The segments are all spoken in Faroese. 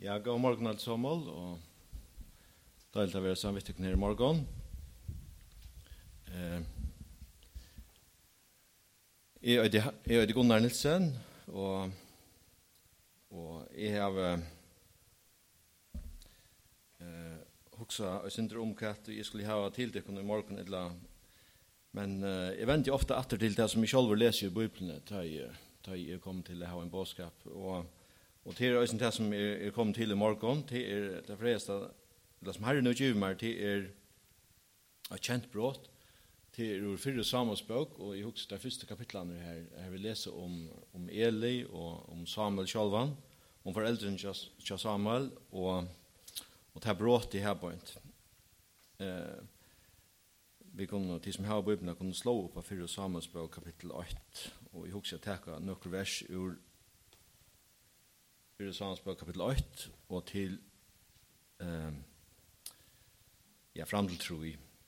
Ja, god morgen alt sammen, og deilig å være samvittig nere i morgen. Jeg er Gunnar Nilsen, og jeg har hukset og synder om hva jeg skulle ha tildekken i morgen, men jeg venter ofte atter til det som jeg selv leser i Bibelen, da jeg kommer til å ha en bådskap, og til er det som kommet til i morgen, til det fleste, det som Herren og giver meg, til et kjent brott, til 4 Samuels bok, og jeg husker de første kapitlene her, jeg vil lese om Eli og om Samuel sjølvan, om foreldrene til Samuel, og det brott i her point. Vi kunne, de som har Bibelen, kunne slå opp av 4 Samuels bok, kapittel 8, og jeg husker jeg tenker noen vers ur 4 Samuels bok, kapittel 8, og til fram til tro i.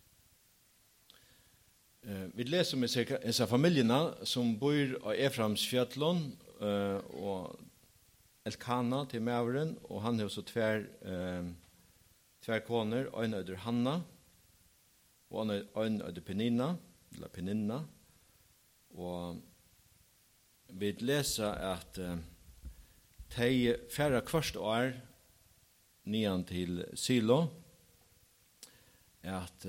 Vi leser med disse familiene som bor av Efraims fjøtlån og Elkana til Mæveren, og han har så tver koner, en øyder Hanna, og en øyder Peninna, og vi leser at de færre hvert år nian til Silo at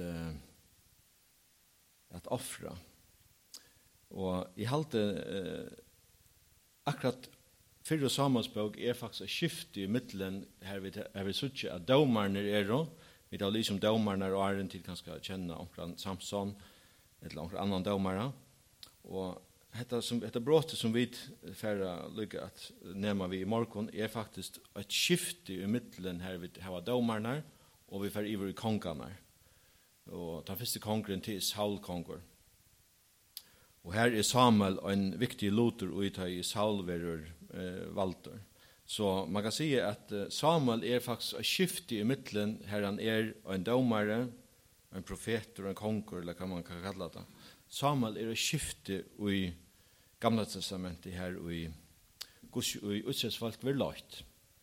offra. Og I halte akkurat 4 Samuels bok faktisk et skifte I middelen her vi suttje at domarne vi tar liksom domarne og til kanskje kjenne omkring Samson eller omkring annan domare. Og Hetta brottet som vi færre lykke at nema vi I morgen faktisk et skifte I middelen her vi har domarne og vi færre iver I kongarne. Og den første kongren til Saul konger. Og her Samuel en viktig loter og I Saul verer valter. Så man kan si at Samuel faktisk et skifte I middelen her han en domare, en profet og en konger, eller hva man kan kalle det. Samuel et skifte I Gamla testamentet her og I utsetsfolk vil løyt.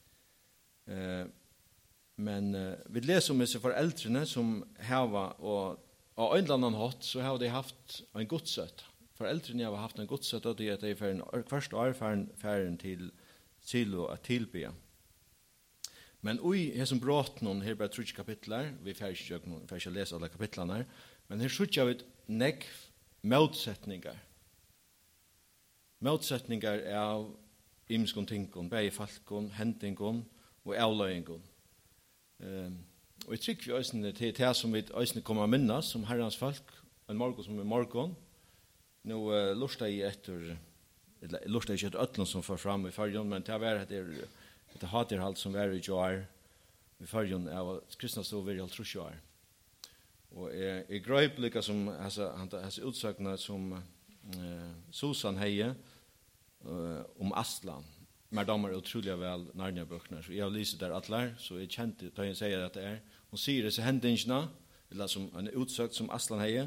Men vi leser om disse foreldrene som hava, og av en eller annen hatt, så har de haft en godsøtt. Foreldrene har haft en godsøtt, og det at de første år færen til Silo at tilbya. Men ui, her som brått noen, her bare 3 kapitler, vi får ikke lese alle kapitlene her, men her sutja vi negg motsetninger. Motsetninger av imskon tinkon, bei falkon, hentingon og avløyingon. Og jeg trykker vi øysene til det som vi øysene kommer minnas, som herrens folk, en morgon som morgon. Nå lurer jeg ikke etter øtlen som får fram I fargen, men til å være et haterhalt som er I joar I fargen av kristna stod I 30 år. Og jeg grøyp lika som hans utsøkene som Susan heie om Aslan. Men de utrolig vel Narnia-bøkene. Så jeg har lyset der atler, så jeg kjente da jeg sier at det Hun sier disse hendingene, eller som en utsøkt som Aslan heie,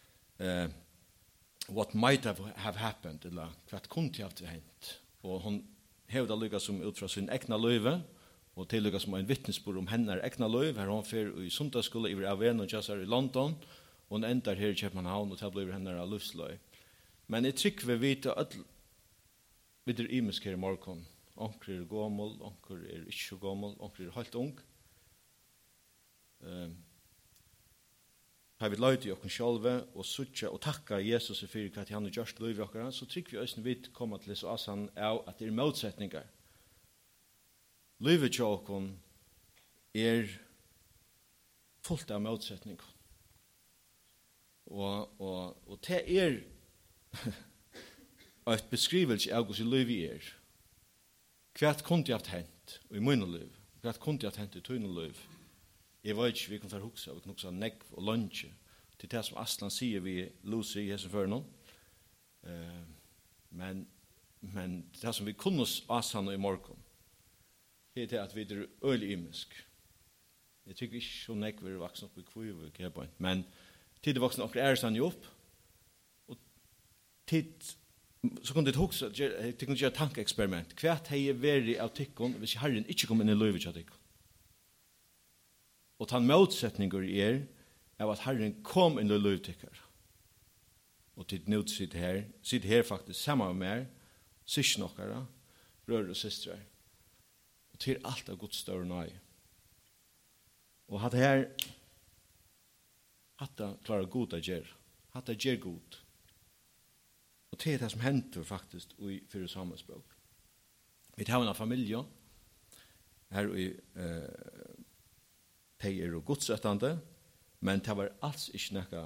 what might have happened, eller hva kunne til ha hendt. Og hun hevde lykket som ut fra sin egna løyve, og til lykket som en vittnesbord om hennes egna løyve, her hun fer I sundagsskole I Aven og Jassar I London, og hun ender her I København, og til blir hennes av livsløy. Men jeg trykker vi vite at vi imisk her I morgen. Onker gammel, onker ikke gammel, onker helt ung. Har vi løyt I okken sjølve, og suttje og takka Jesus for hva han har gjort løyve okkara, så trykker vi øyne vidt komme til så asan av at det motsetninger. Løyve til okken fullt av motsetninger. Og det et beskrivelse av hvordan løyve Hva kunne jeg hatt hent I mine liv? Hva kunne jeg hatt hent I tøyne liv? Jeg vet ikke, vi kan ta huksa, vi kan huksa negv og lunsje til det som Aslan sier vi Lucy I hese før nå. Men det som vi kunne asan I morgen, det at vi øyelig imisk. Jeg tykker ikke så negv vi vaksen opp I kviv, men tid voksne opp sann jo opp, og tid så kunde det också det kunde göra tankeexperiment. Kvärt hej veri av tikkon, hvis Herren inte kom in i livet av tikkon. Och han motsättningar av att Herren kom in i livet tikkar. Och till nu sitter här faktiskt samma med er, sysknockare, bröder och systrar. Och till allt av Guds större nöj. Och att här hatta klarar god att göra. Hatta ger god. Och det är det som händer faktiskt i för samhällsspråk. Vi har en familj här i tejer och godsättande, men det var alls inte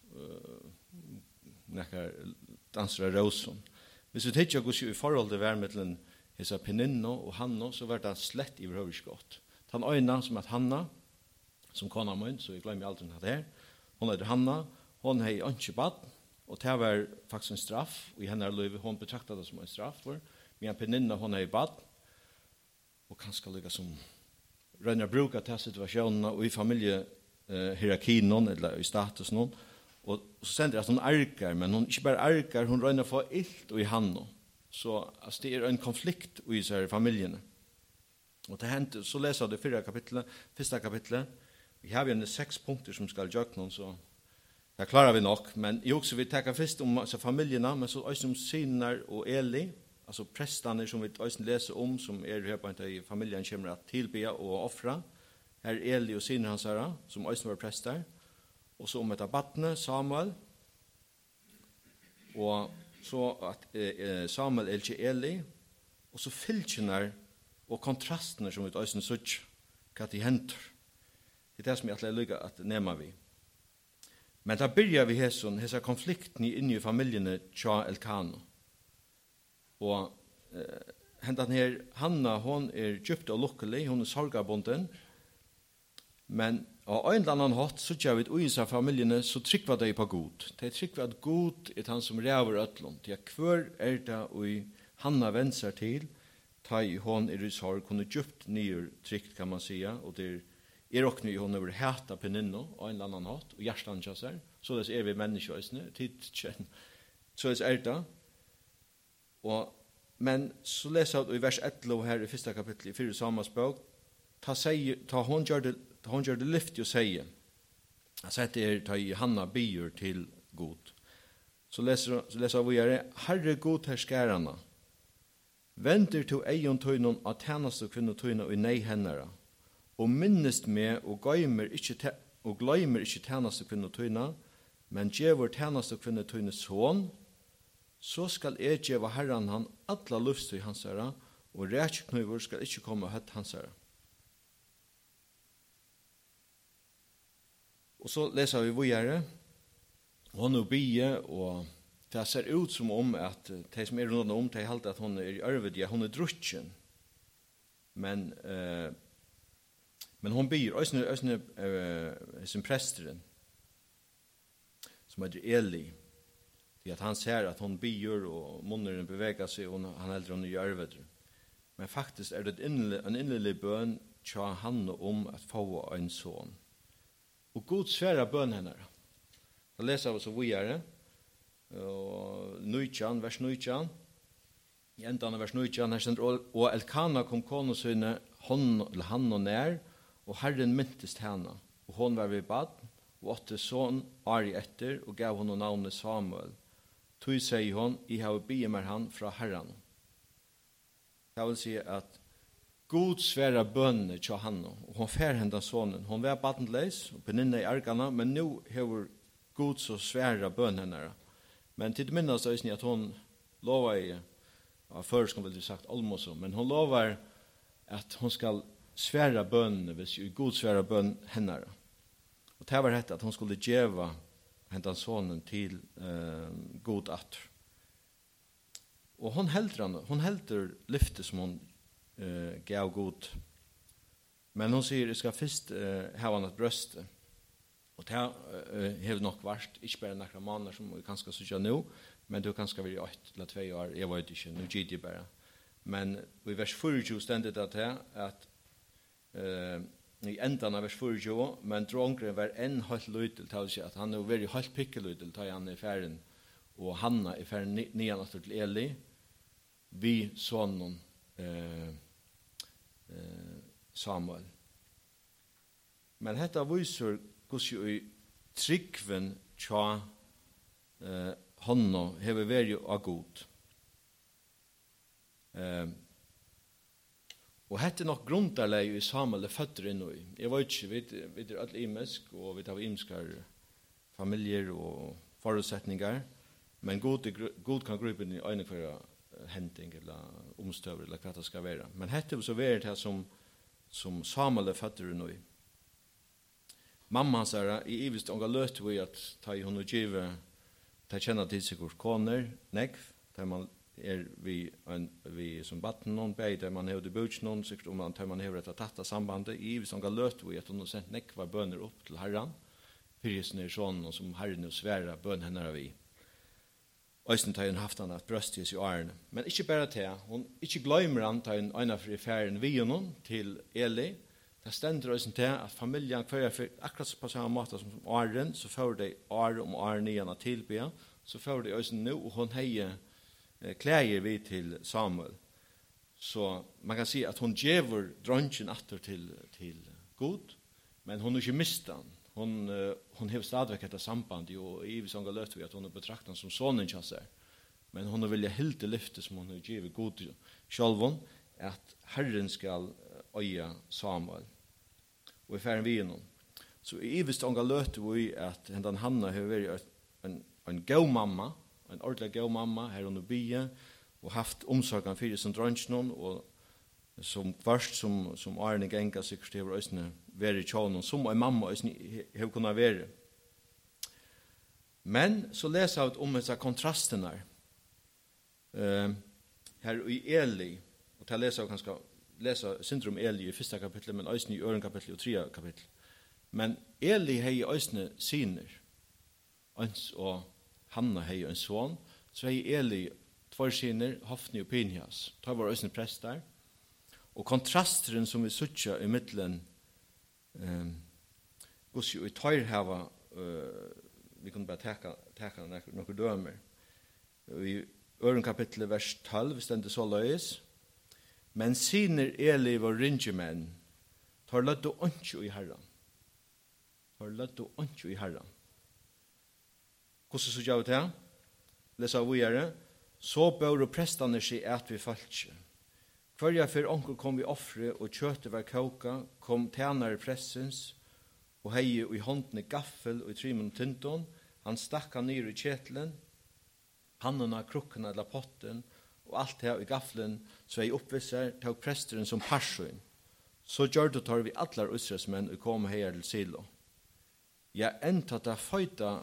några dansare rosen. Hvis vi tenker oss i forhold til værmiddelen hessa Peninno og Hanno, så var det slett i behøverskott. Den øyne som at Hanna, som kona min, så jeg glemmer aldri det her, hun heter Hanna, hun har ikke bad, og det var faktisk en straff, og i henne liv, hun betraktet det som en straff for, men Peninno, hun har bad, og kanskje lika som rønner bruker til situasjonene, og i familiehierarkien, eller i status noen, og så sender at hun arkar, men hun ikke bare arkar, hun rønner å få ilt i handen. Så altså, det er en konflikt i seg familiene. Og det hendte, så leser jeg det første kapitlet. Vi har jo 6 punkter som skal gjøre noen, så det klarer vi nok. Men jeg også vil tenke først om altså, familiene, men så også om Sinar og Eli, altså prestene som vi også leser om, som her på en familien kommer at tilbe og offre. Her er Eli og Sinar hans her, som også var prester. Og så om etter badne, Samuel, og så at Samuel er ikke Eli, og så fylkene og kontrastene som vi også søtter, hva de henter. Det er det som jeg lykker at nema vi. Men da begynner vi hessa konflikten inne i familiene Tja Elkano. Og hentan her, Hanna, hun er djupt og lukkelig, hun er sorgabonden, men og en eller annen hatt, så gjør vi ut i seg familiene, så trykker de på god. De trykker at god er han som ræver øtlån. De hver er det og Hanna venser til, ta i hånd i sorg, hun er djupt nye trykt, kan man si, og det er også nye, hun er hæta Peninno, og en eller annen hatt, og hjertan kjøs her. Så det er vi menneskjøsene, så det er det. Men så leser jeg i vers 11 her i 1. kapittel i 4. Samas bok, ta hon gjør det lyft og sier, jeg setter ta i Hanna byr til god. Så leser vi her, Herre god her skærene, venter til eion tøynon av tjeneste kvinnetøyne og nei hennere, og minnest med og gløymer ikke tjeneste kvinnetøyne, men gjør tjeneste kvinnetøyne sånn, så skal jeg gjøre Herren han alle luftstøy hans herre, og rætknøyver skal ikke komme høtt hans herre. Og så leser vi videre, hon er bie, og det ser ut som om at de som er rundt om, de halte at hon er i ørvedige, hon er drutsjen. Men hon bier, øsne sin presteren, som heter Eli, det at han ser at hon bier, og munneren beveger seg, og han helder hon i ørvedige. Men faktisk er det en innelig bøn til han om at få en son. Og Gud svære bøn henne. Da leser vi så videre, og 19, vers 19, i enden av vers 19, her stender, og Elkana kom kone sine, han og nær, og Herren myntest henne, og hon var ved bad, og åtte sånn Ari etter, og gav henne navnet Samuel. Tog sier hon, I har bygget med han fra Herren. Det vil si at God svære bønner til henne, og hun fer henne sonen. Hun var badenleis, og Peninna i arkene, men nå har God så svære bønner henne. Men til minnes er at hun lover i, før skal vi sagt almoso, men hun lover at hun skal svære bønner, hvis God svære bønn henne. Og det var dette at hun skulle gjøre henne sonen til God atter. Og hun helter lyftet som hun gav god. Men hon sier, jeg skal først ha han et brøst. Og det har nok vært, ikke bare noen måneder som vi kanskje synes nå, men det har kanskje vært 8 eller 2 år, jeg vet ikke, nå gitt jeg bare. Men i vers 24 stendet det til at i enden av vers 24, men drongren var en halvt løydel, til å si at han er veldig halvt pikkeløydel, til han er ferdig og Hanna er ferdig nian atter til Eli, vi sonen Samuel. Men hetta viser hvordan i tryggven tja honno hever vært av god. Og hette nok grundarleg i Samuel er føtter inn i. Jeg vet ikke, vi er alle imesk, og vi har imeskar familier og forutsetninger, men god kan gripe inn i øyne hver henting eller omstøver eller hva det skal være. Men hette så vært det som Samuel er føtter inn i. Mamma sa i ivist unga løt vi at ta i hun og give ta kjenna til seg hos koner, nekv, der man vi som batten noen beid, der man hevde bøts noen, sikkert om man hever etter tatta sambandet, i ivist unga løt vi at hun har sendt nekva bøner opp til Herren, fyrisen er sånn, og som Herren og svære bøn henne vi. Øysten tar hun haft han at brøstis i årene. Men ikke bare til, hun ikke glemmer han ta en øyne for i ferien vi noen til Eli. Det stender også til at familjen hver akkurat på samme måte som åren, så får de år om åren igjen å tilbe, så får de også nå, og hun heier klæger vi til Samuel. Så man kan si at hun gjever dronjen atter til god, men hun har ikke mistet han. Hun har stadigvæk etter samband, og i vi sånn løt vi at hun har betraktet han som sonen kjasser. Men hun har vilja hilde lyfte som hun har givet god sjølven, at Herren skal øye Samuel. Og i ferden vi innom. Så i visst ånga løte vi at hendan Hanna har vært en god mamma, en ordentlig god mamma her under byen, og haft omsorgen for sin drønsjen, og som først som Arne Genga sikkert har vært være i tjånen, som en mamma har kunnet være. Men så leser jeg om disse kontrastene her i Eli, og til å lese kanskje lesa syndrom Eli i 1. kapittel, men også i 2. kapittel og 3. kapittel. Men Eli hei også syner, og Hanna hei en son, så hei Eli tvær syner, Hofni og Pinhas. Det var også prester. Og kontrasteren som vi sutja i middelen, hos jo i tøyrhava, vi kunne bare teka noen dømer. I 2. kapittel, vers 12, stendte så løys, men syner Eli var ringemenn, tar løtt og ønskje i Herren. Hvordan så gjør vi det? Lesa vi gjøre. Så bør prestene seg at vi falske. Hverja for onkel kom vi offre, og kjøttet var kauka, kom tjenere pressens, og hei i håndene gaffel og i trimmen tinton, han stakk han ned i kjetelen, pannene, krukkene eller potten, og alt det i gaffelen, så jeg oppviser, tok presteren som parsøyn. Så gjør det tar vi alle israelsmenn og kom her til Silo. Jeg enta da føyta,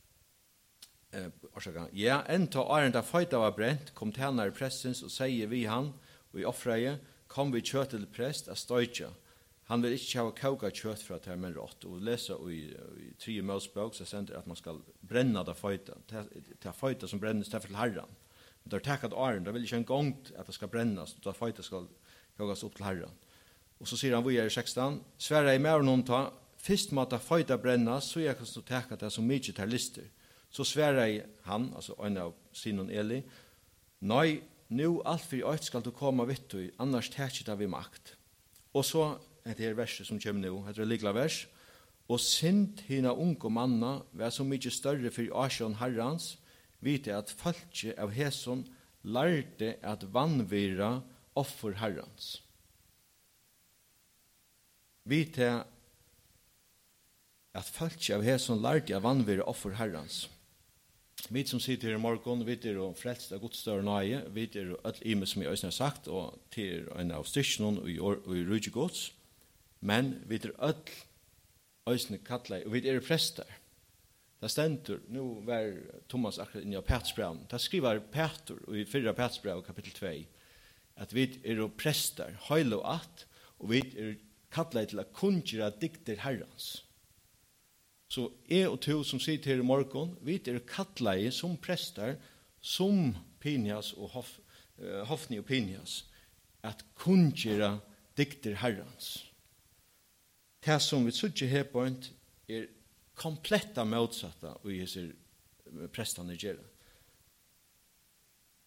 enta føyta var brent, kom tjenere prestens og sier vi han, og i offreie, kom vi kjøtt til prest av støytja. Han vil ikke ha kauka kjøtt fra til men rått, og lese i 3 Mosebok, så sender at man skal brenne det føyta, til føyta som brennes til Herren. Det er takket åren, det vil ikke en gang at det skal brennes, det føyta skal kaukas opp til Herren. Og så sier han, vi er i 16, sverre i mer noen ta, først må det føyta brennes, så jeg kan stå takket det som mye til lister. Så sverre han, altså en av Sinon Eli, nei, nu alt for øyt skal du komme vidt og annars tækket av i makt. Og så er det her verset som kommer nå, det er likla vers. Og sint hina unge manna var så mye større for Asjon Herrans, vite at falske av Heson lærte at vannvira offer Herrans. Vite at falske av Heson lærte at vannvira offer Herrans. Vi som sitter her i morgen, vi er jo frelst av Guds større nøye, vi er jo alt ime som jeg også har sagt, og til en av styrkene og i rydde gods, men vi er alt også kattelig, og vi er prester. Det stender, nå var Thomas akkurat inne av Petsbraun, det skriver Peter i 4. Petsbraun kapittel 2, at vi er jo prester, høylo at, og vi er kattelig til å kunngjøre dikter Herrens. Så jeg og to som sitter her i morgen, vi er kattleie som prester, som Pinhas og Hofni og Pinhas, at kunngjøre dikter Herrens. Det som vi sitter her på er kompletta motsatta og i disse prestene gjør.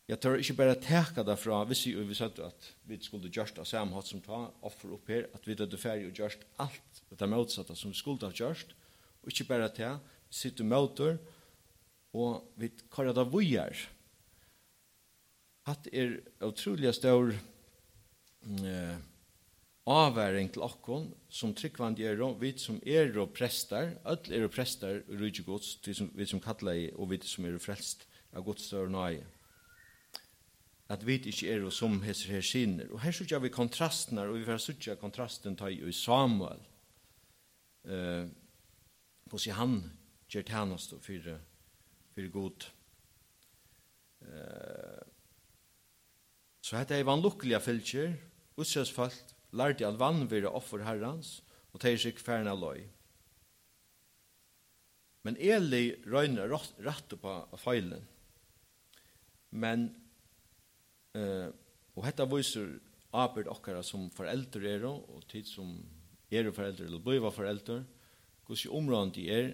jag tar inte bara täcka därför vi sa att vi skulle göra det samma som ta offer upp här att vi det färdig och just allt det motsatta som vi skulle ha gjort och inte bara ta sitter motor och vi kallar det vojar. Att otroligt stor avværing til okkon som tryggvand vi som og prester, alle prester i rydde gods, vi som kallar og vi som frelst av Guds større nøye. At vi ikke som heser her sinner. Og her sykja vi kontrastene, og vi får sykja kontrasten ta i Samuel. På seg han gjør tjenest for god. Så dette vanlukkelige fylkjer, utsøsfalt, lærte at vann være offer herrens, og teir seg færne løy. Men Eli røyner rett på feilen. Men, og dette viser arbeid okkara som foreldre og tid som foreldre eller blir foreldre, hvordan området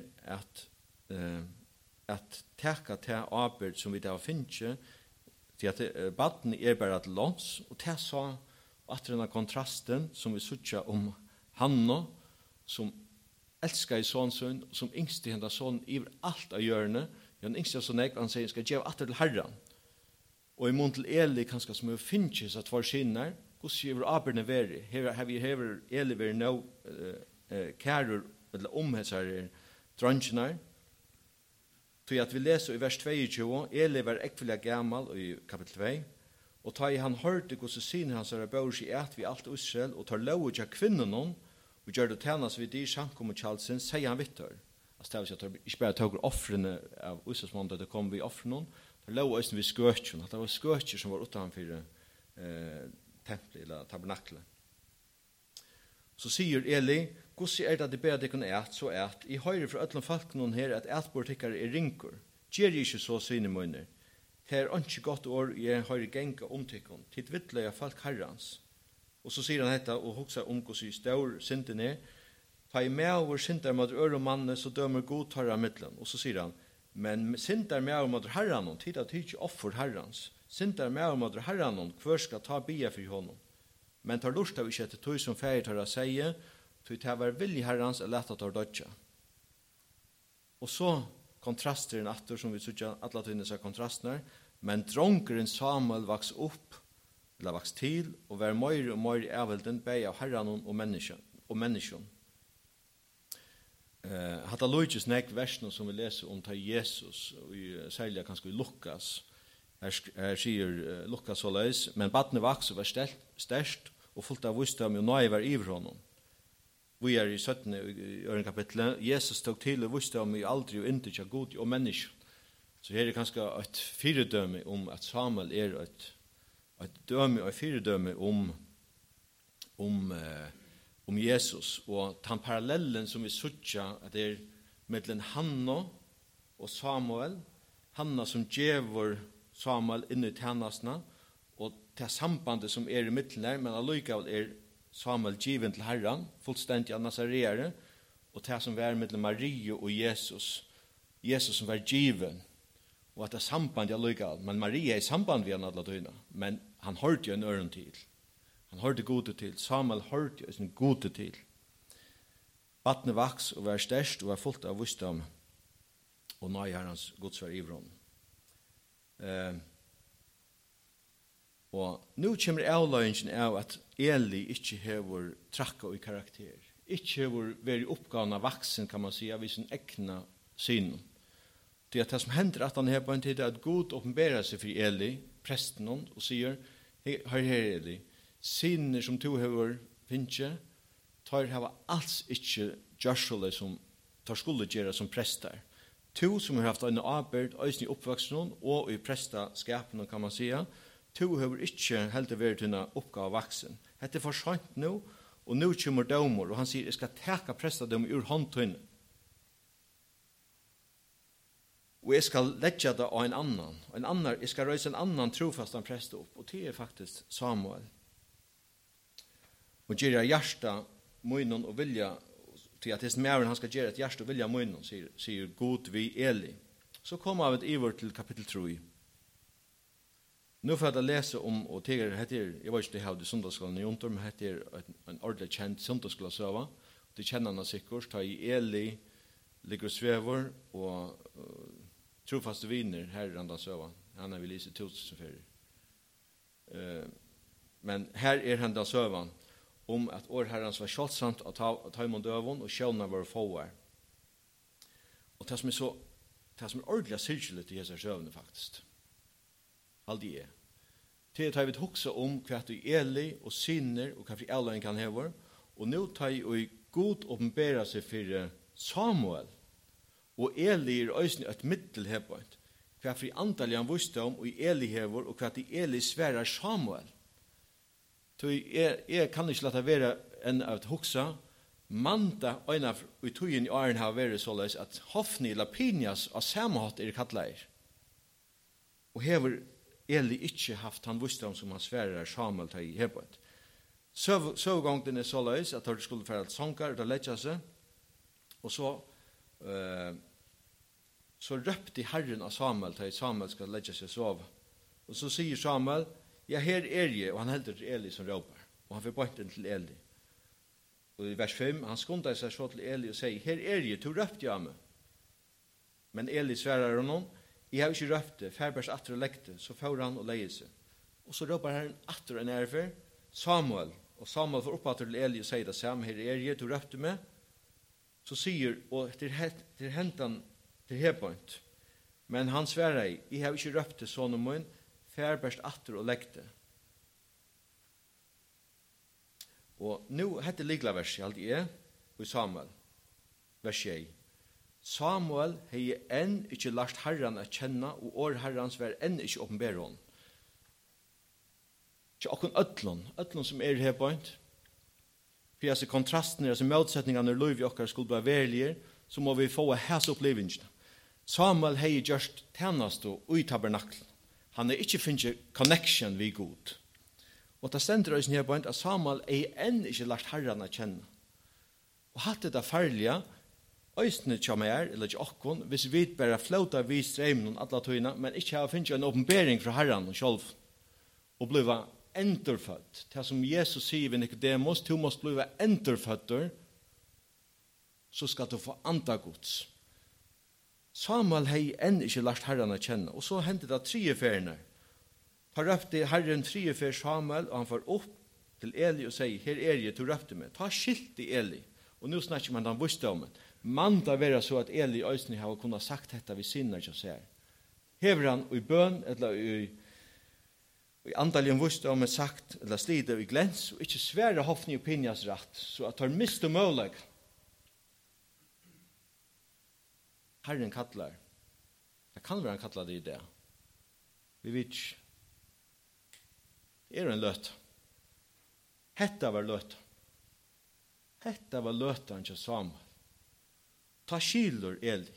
at teka til arbeid som vi da finner, til at baden bare til lands, og til så at denne kontrasten som vi sutja Hanna, som elskar i sånn, som yngste henne sånn iver alt av hjørne, han yngste sånn han sier, skal gjøre atter til Herren. Og i mån til Eli, kanskje som vi finner seg tvær skinner, hvordan gjør arbeidene være? Hever Eli vært nå kærer, eller omhetsere drønskene, til at vi leser i vers 22, Eli var ekvelig gammel i kapittel 2, og ta i han hørte hvordan synen hans bør seg et vi alt Israel, og tar lov til kvinnen og gjør det tjenes ved de samkommet kjælsen, sier han vittor. Altså det er ikke bare tog offrene av Israelsmåndet, det kom vi offrene, tar lov også ved skøtjen, at det var skøtjer som var utenfor tempelet eller tabernaklet. Så sier Eli, hvordan det bedre det kunne så i høyre fra ødelen folk noen her, at etbortikkere rinker, gjør ikke så syne munner. Det ikke godt år jeg har genga omtikken, til vittlige folk herrens. Og så sier han dette, og hokser hvordan stor synden ta i med over synder mot øre manne, så dømer god tarra middelen. Og så sier han, men synder med over mot herren, tid at ikke offer herrens. Synder med over mot herren, hver skal ta bia for honom. Men tar lust av ikke etter tog som feir tar å sige, tog til å være vilje herrens, er lett at tar dødja. Og så kontraster en atter, som vi sier, alle tvinnes av kontrastene, men dronkeren Samuel vaks opp, eller vaks til, og var mer og mer avvelden, bei av herren og menneskjen. Hatta Luiges nek versene som vi leser om til Jesus, og særlig kanskje i Lukas, her sier Lukas så løs, men badne vaks og var størst, og fullt av visdom, og nøye var iver honom. Vi i 17. i kapitlet, Jesus tok til og visdom i aldri og inte til god og menneske. Så her kanskje et fyredømme om at Samuel et døme og et fyredømme om Jesus, og den parallellen som vi sutja, at det mellom Hanna og Samuel, Hanna som djever Samuel inn i tjenestene, og det sambandet som i midten her, men allikevel Samuel given til Herren, fullstendig av Nazareere, og det som var mellom Marie og Jesus som var given, og at det sambandet allikevel, men Maria i samband med han alle døgnet, men han hørte jo en øren til. Han hørte gode til. Samuel hørte jo en gode til. Vattnet vaks og var størst og var fullt av visdom, og nå herrens Guds var ivron. Og nå kommer avløyningen av at Eli ikke hever trakka i karakter. Ikke hever vært oppgavene vaksen, kan man si, av sin egna syn. Det er det som hender at han her på en tid at Gud åpenberer seg for Eli, presten, og sier, hør her Eli, syner som du hever finnes, tar hava alls ikke gjørsole som tar skulle gjøre som prester. To som har haft en arbeid, øyne i oppvaksen og i prestaskapen, kan man si, to har ikke helt vært denne oppgave vaksen. Dette er for sant nå, og nå kommer domer, og han sier, jeg skal teka prestadom ur håndtøyne. Og jeg skal legge det av en annan. Jeg skal røyse en annan trofast han prest opp, og det er faktisk Samuel. Og gjør hjärsta munnen og vilja, til at det er han skal gjøre et hjärsta og vilja munnen, sier God vi Eli. Så kommer vi over til kapittel 3. Nu får jag läsa om, och det heter, jag vet inte det här i söndagsskolan i Jontor, men det heter en ordentlig känd söndagsskola söva. Det känner han sikkert, ta i Eli, ligger svävar, och trofaste viner här i randa söva. Han har vi lyst i 1000 för. Men här är hända sövan om att årherrans var kjolsamt att ta imot dövon och sjåna var fåar. Och det som är ordentligt syrkeligt i dessa sövene faktiskt. Aldrig är. Det tar vi också om hva du Eli og sinner og hva fri alla kan heva. Og nå tar vi god åpenbæra seg for Samuel. Og Eli er også et middelhebant. Hva fri antallet han visste om og Eli hever og hva til Eli sverar Samuel. Så jeg kan ikke lade være enn av et hoksa. Manda øyne av utøyen i åren har vært såleis at Hofni eller Pinias av samme hatt kattleir. Og hever Eli ikke haft han visdom som han sverar Samuel til i hebet. Søvgången er såleis at han skulle fære sanger og letja seg. Og så røpte Herren av Samuel til Samuel skal letja seg sove. Og så sier Samuel, ja, her er jeg, og han helder til Eli som råper. Og han får bøyten til Eli. Og i vers 5, han skundar seg så til Eli og sier, her er jeg, du røpte jeg meg. Men Eli sverar honom, jeg har ikke røpt det, færbærs atter og lekte, så får han og leier seg. Og så råper Herren atter en ærfer, Samuel, og Samuel får opp atter til Eli og sier det samme, her er jeg, du røpte meg. Så sier, og til hentan til hebøynt, men han sverar, jeg har ikke røpt det sånn om min, færbærs atter og lekte. Og nå heter ligla verset, alt er, og Samuel, vers 6. Samuel hei enn ikke lært Herren å kjenne, og år Herrens var enn ikke åpenbære hon. Ikke åkken øtlån som er her point. For jeg ser kontrasten, jeg ser motsetningene når liv i okker skulle bli verlige, så må vi få hæs opplevelsene. Samuel hei gjørst tjenest og i tabernaklen. Han er ikke finnet connection vi god. Og det stender oss her point at Samuel er enn ikke lært Herren å kjenne. Og hatt det farlige, øystene til meg eller til okken, hvis vi bare flauta vi streimen alle tøyene, men ikke har finnet en åpenbering fra Herren selv, og blive endurfødt. Det som Jesus sier ved Nicodemus, du måst blive endurføtter, så skal du få andagods. Samuel hei enn ikke lært Herren å kjenne, og så hendte det 3 feriene. Da røpte Herren 3 fer Samuel, og han får opp til Eli og sier, her er jeg, du røpte meg. Ta skilt i Eli, og nå snakker man den visdommen. Man da være så at Eli og Øystein har kunnet sagt dette ved sinner til seg. Hever han i bøn, eller i andaljen visdommen sagt, eller slide i glens, og ikke svære Hofni og Pinjas rett, så at han mister mulig. Herren kattler. Det kan være han kattler det i det. Vi vet ikke. Det er en løt. Hetta var løt. Hetta var løt han til Samuel. Ta skilur Eli.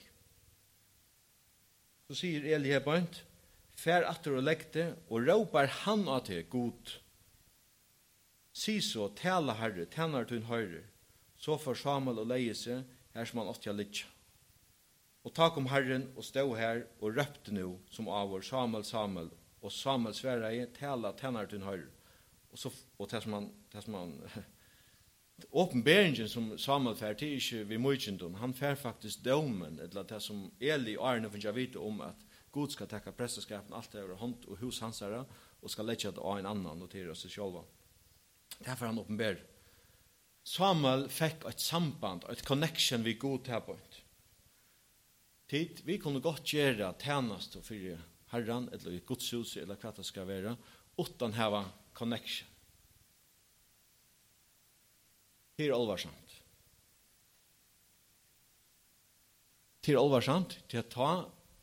Så sier Eli her bønt, fær atter og legte, og råpar han at det god. Si så, tala herre, tjener til en høyre. Så får Samuel og leie seg, her som han åttja litt. Og tak om Herren og stå her, og røpte nå, som avår Samuel, og Samuel sverre i, tala tjener til en høyre. Og det som han åpenberingen som Samuel fær til ikke ved mykjendom, han fær faktisk domen, eller det som Eli og Arne finner vite om at Gud skal takke presteskapen, alt det over hånd og hus hans herre, og skal lette det av en annan og til seg selv. Derfor han åpenber. Samuel fikk et samband, et connection ved Gud her på. Tid, vi kunne godt gjøre tjenest for Herren, eller i Guds hus, eller hva det skal være, uten hava connection. Det er alvarsamt. Det er alvarsamt til å ta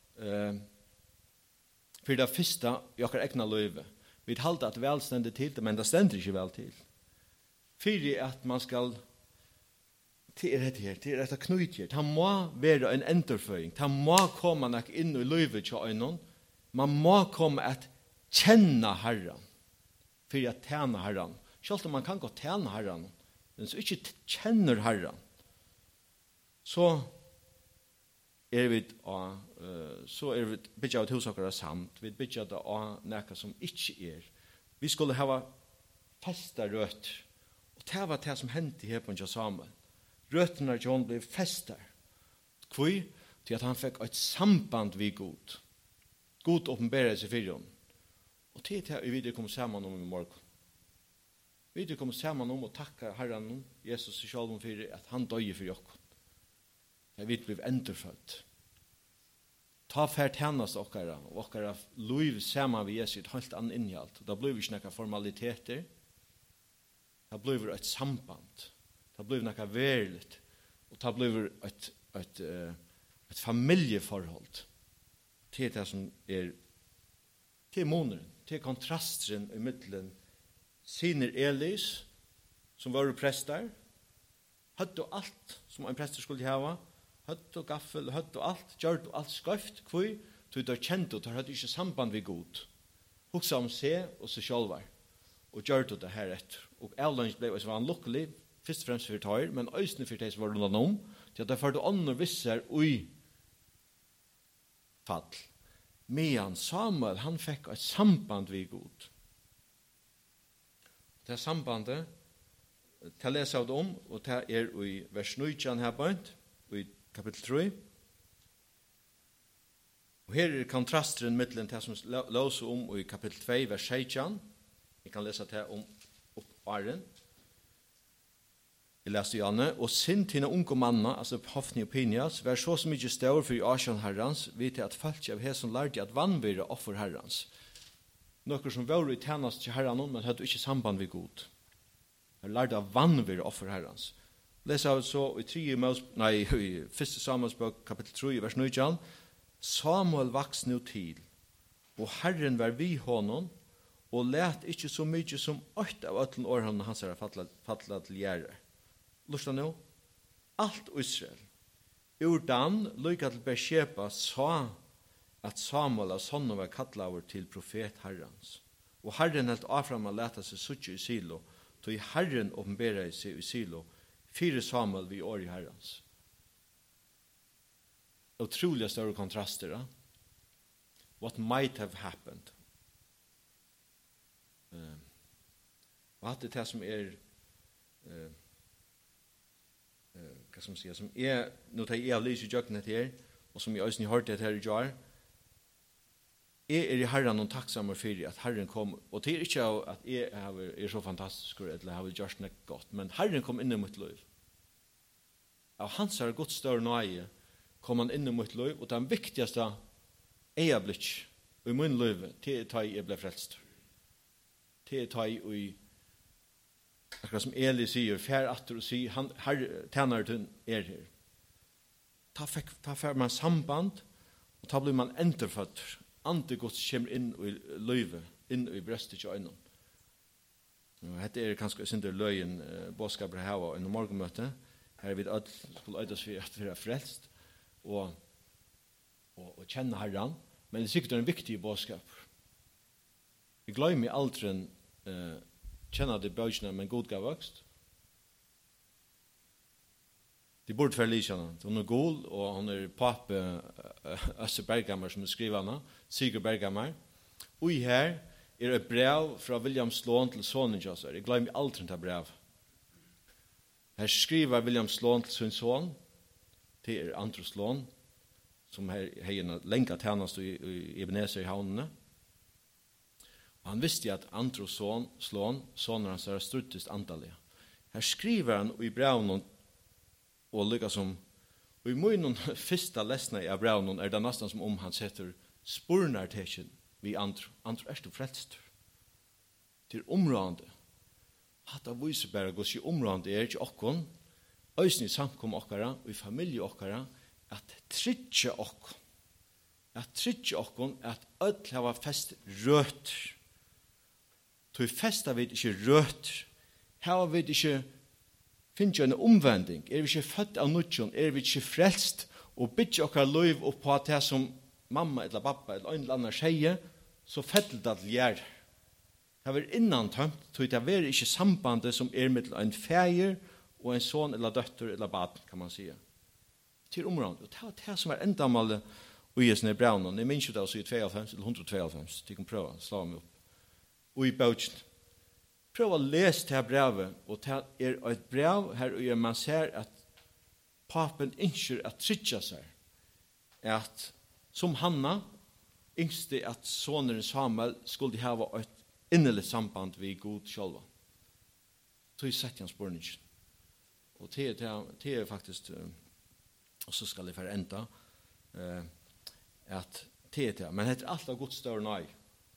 for det første i okker egna løyve. Vi halte at vel stender til, men det stender ikke vel til. For at man skal til dette knutjer. Det må være en endurføring. Det må komme nok inn i løyve til øynene. Man må komme at kjenne Herren. For at tjene Herren. Selv om man kan gå tjene Herren, men så ikke kjenner Herren, så vi så vi bygget av tilsaker av samt, vi bygget av noe som ikke Vi skulle ha festa røt, og det var det som hendte her på Samuel. Røtene til hon ble festa. Hvor? Til at han fikk et samband vid Gud. Gud åpenberer seg for hon. Og til at vi kommer sammen om i morgen. Vi kommer sammen om og takke Herren Jesus i sjølven for at han døde for oss. Jeg vet vi endurfødt. Ta fært hennast okkara, og okkara liv sammen vi Jesus et helt annet innhjalt. Da blir vi ikke noen formaliteter. Da blir vi et samband. Da blir vi noe verligt. Og da blir vi et familjeforhold. Til det som til måneden, til kontrasten i middelen Siner Elis, som var prester, hadde alt som en prester skulle hava, hadde og gaffel, hadde og alt, gjør alt skøft, hvor du da kjente og hadde ikke samband ved god. Hugsa om seg og seg sjølver, og gjør det her etter. Og Erlands ble også han lukkelig, først og fremst for tøyer, men øyne for de som var rundt om, til at det førte ånder visser ui fall. Men Samuel, han fikk et samband ved god. Det sambandet, til å lese av det om, og det i vers 19 her på i kapittel 3. Og her kontrasten mellom det som låser om i kapittel 2, vers 16. Jeg kan lese det om åren. Jeg leste Janne, og sint henne unge manna, altså Hofni og Pinias, vær så mye stør for i Asjan herrens, vet at folk av her som lærte at vannbyrre offer herrens. Noen som var i tjenest til herren, men hadde ikke samband ved god. Jeg lærte av vannbyrre offer herrens. Les av så i 1. Samuels bok, kapittel 3, vers 9. Samuel vaks nå til, og Herren var vi honom, og let ikke så mye som 8 av 8 årene hans er fattlet til gjerde. Lusta nå, alt Israel, urdan, lykka til Bershepa, sa at Samuel av sonnen var kattlaver til profet Herrens. Og Herren helt avfram å lete seg suttje i Silo, tog Herren åpenberer seg i Silo, 4 Samuel vi år i Herrens. Utrolig større kontraster. What might have happened. Og at det som hva som sier, som nå tar jeg av lys i jøkkenet her, og som jeg også har hørt det her i jar, i Herren og takksammer for at Herren kom, og det ikke at jeg så fantastisk, eller jeg har gjort noe godt, men Herren kom inn i mitt liv. Av hans er godt større nøye, kom han inn i mitt liv, og den viktigste øyeblikk i min liv, til jeg ble frelst. Til jeg akkurat som Eli sier, fær atter og sier, tjeneren her. Ta fær man samband, og ta blir man endrefødt. Antigods kommer inn i livet, inn i brøstet til øynene. Dette kanskje synder løyen bådskaper her og en morgenmøte. Her vi skulle øydes for at vi er frelst og kjenne Herren. Men det er sikkert en viktig bådskap. Vi glemmer aldri kjenne de bøkene med god gav vokst. De burde være lysene. Hun er god, og hun er pape Øsse Bergammer som skriver henne, Sigurd Bergammer. Og her et brev fra William Sloan til sonen Josser. Jeg glemmer aldri det brev. Her skriver William Sloan til sin son, til Andrew Sloan, som har en lenge tjenest i Ebenezer i havnene. Og han visste at Andrew Sloan, sonen hans er struttest antallet. Her skriver han i breven og lykka som, og i munnen første lesne av brevnen det nesten som om han setter spurnartekjen vi andre. Andre er du frelst. Til området. Hatt av viser bare gos i området ikke okkon, øysen i samkom okkara, og i familie okkara, at trytje okkon. At trytje okkon at ødel hava fest rødt. Tog festa vi ikke rødt. Hava vi ikke finnes jo en omvending. Vi ikke født av nødjon? Vi ikke frelst? Og bytter okkar liv opp på at det som mamma eller pappa eller en eller annen sier, så fettel det til gjør. Det er innantømt, så det er ikke sambandet som mellom en feir og en son eller døtter eller barn, kan man si. till området. Och det som enda målet och i såna braunen. Jag minns ju det så i 92 eller 192. De kan pröva slå mig upp. Och i boken. Prøv å lese det her brevet, og det et brev her og man ser at papen ønsker at trykja seg, at som Hanna ønskte at sonen Samuel skulle ha et innelig samband ved Gud selv. Så jeg sett han spørningen. Og det faktisk, og så skal jeg forenda, at det men det alt av Guds større nøy.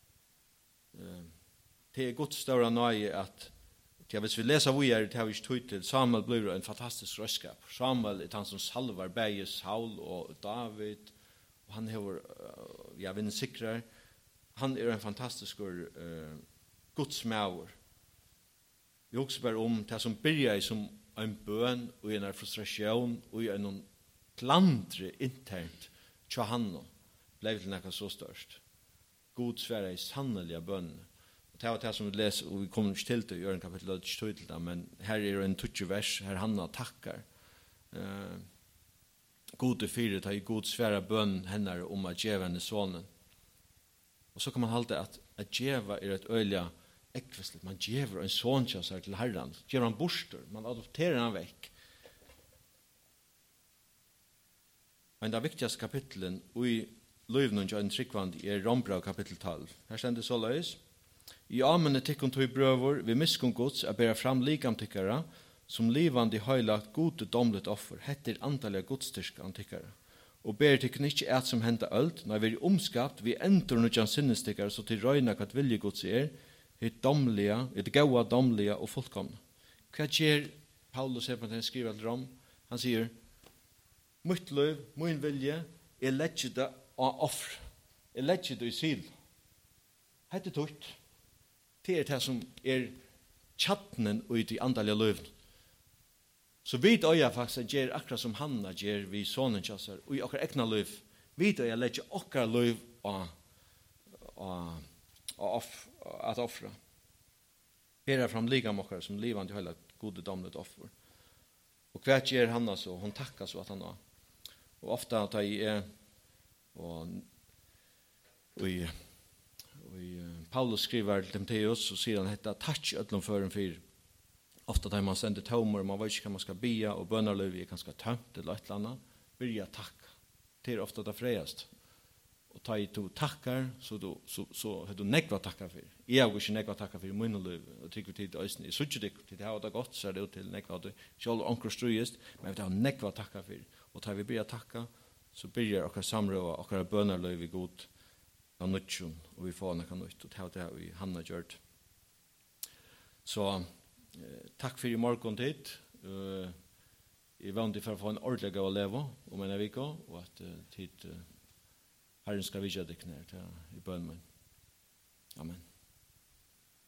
Det Guds større nøy at hvis vi leser hvor det har vi ikke tøy til, Samuel blir en fantastisk røskap. Samuel han som salvar begge Saul og David, og han har, vinner sikrer. Han en fantastisk Guds maur. Vi også bare om det som byrjar som en bøn og en frustration og en klandre internt tja han ble til nekka så størst. God svære i sanneliga bønene. Det var det som vi leser, og vi kommer ikke til til å gjøre en kapittel, og ikke til det, men her en 20 vers, her Hanna takkar. Gode fyret har i god svære bønn henne om at djeva henne sonen. Og så kan man halte at djeva et øyelig ekvistligt. Man djever en son til seg til herren. Djever han borster, man adopterer han vekk. Men det viktigaste kapitlen i Løyvnun og en tryggvand Rombrev kapittel 12. Her stender så løys. I amene tikkun tog brøver, vi miskun gods a bera fram likam tikkara, som livande høylagt gode domlet offer, hettir antallega godstyrska antikkara. Og ber tikkun ikkje et som henta ølt, når vi omskapt, vi endur nukjan sinnestikkara, så til røyna hva vilje gods hitt gaua domliga og fullkomna. Hva gjer Paulus her på den skriver til Rom? Han sier, mitt liv, min vilje, legger det av offer. Jeg legger det i sil. Hette tøyt. Det det som tjattnen og i de andalige løvene. Så vi øya faktisk gjør akkurat som Hanna gjør vi sonen kjasser, og i akkurat egna løv. Vi øya legger akkurat løv at offra. Bera fram ligam okkar som livande høyla gode domlet offer. Og hva gjør Hanna så? Hon takkar så at han har. Og ofta tar jeg og Paulus skriver til Timoteus og sier han hetta touch öllum førum fyrir. Ofta tar man sender tomor, man vet ikke hva man skal bia, og bønnerløy er ganske tømt eller et eller annet. Byrja takk. Det er ofta det freiast. Og ta i to takkar, så har du nekva takkar fyrir. Jeg har ikke nekva takkar fyrir min løy, og tykker vi tid øysen. Jeg synes ikke det har det godt, så er det ut til nekva det. Selv onker strøyest, men vi har nekva takkar fyrir. Og tar vi byrja takka, så byrjar okkar samrøva, okkar bønnerløy vi god av nødtjon, og vi får nekka nødt, og det har vi Hanna gjort. Så takk for i morgen tid. Jeg er vant for å få en ordentlig å leve om en vik, og at tid Herren skal vise deg ned i bønnen min. Amen.